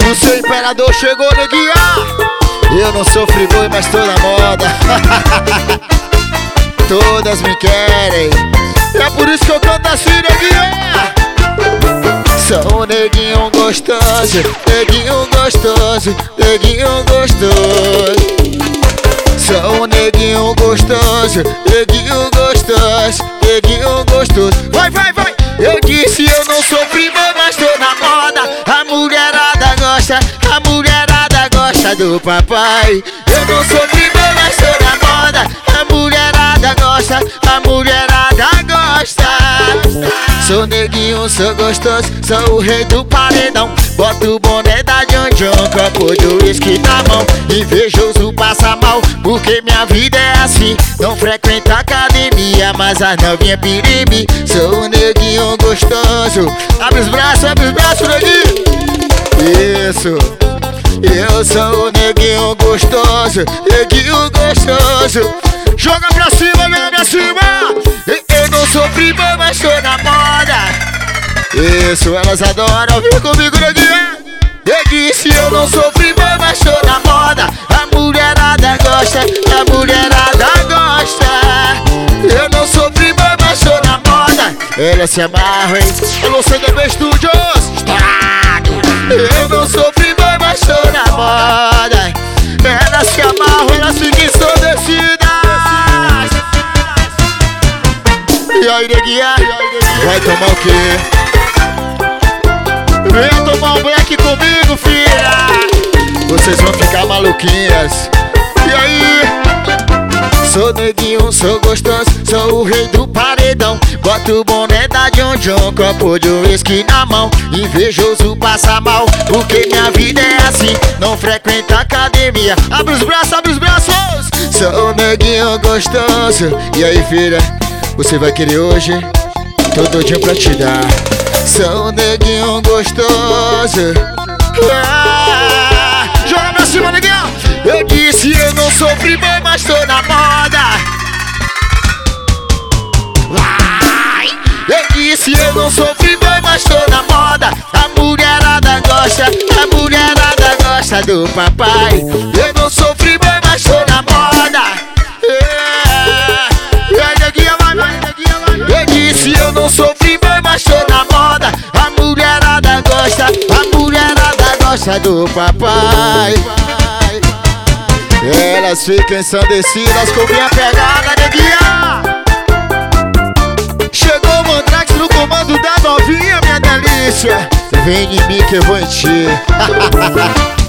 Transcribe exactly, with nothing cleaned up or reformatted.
O seu imperador chegou, neguinha. Eu não sou friboi, mas tô na moda. Todas me querem, é por isso que eu canto assim, neguinha. Sou um neguinho gostoso, neguinho gostoso, neguinho gostoso. Sou um neguinho gostoso, neguinho gostoso, neguinho gostoso. Vai, vai, vai! Eu disse eu não sou primo, mas tô na moda. A mulherada gosta, a mulherada gosta do papai. Eu não sou primo, mas tô na moda. A mulherada gosta, a mulherada gosta. Sou neguinho, sou gostoso, sou o rei do paredão. Boto o boné da John John, copo de uísque na mão. Invejoso passa mal, porque minha vida é assim. Não frequento academia, mas as novinhas pirimi. Sou um neguinho gostoso. Abre os braços, abre os braços, neguinho. Isso. Eu sou o neguinho gostoso, neguinho gostoso. Joga pra cima, joga pra cima. Eu não sou primo, mas tô na moda. Isso, elas adoram. Vem comigo, neguinha. Eu disse eu não sou primo, mas tô na moda. A mulherada gosta, a mulherada gosta. Eu não sou primo, mas tô na moda. Elas se amarram, hein? Alô, C D B Studios. Estourado. Eu não sou primo, mas tô na moda. Elas se amarram, elas ficam ensandecidas. E aí, neguinha? Vai tomar o quê? Vem tomar um black comigo, filha. Vocês vão ficar maluquinhas. E aí? Sou neguinho, sou gostoso, sou o rei do paredão. Boto o boné da John John, copo de uísque na mão. Invejoso passa mal, porque minha vida é assim. Não frequento academia. Abre os braços, abre os braços. Sou neguinho gostoso. E aí, filha? Você vai querer hoje? Tô doidinho pra te dar. Sou um neguinho gostoso. Ah, joga pra cima, neguinho. Eu disse eu não sou primo, mas tô na moda. Vai. Eu disse eu não sou primo, mas tô na moda. A mulherada gosta, a mulherada gosta do papai. Eu não sou primo, mas tô na moda. Eu disse eu não sou primo, mas tô na moda. A mulherada gosta, a mulherada gosta do papai. Elas ficam ensandecidas com minha pegada, neguinha. Chegou o Mandrax no comando da novinha, minha delícia. Vem em mim que eu vou em ti.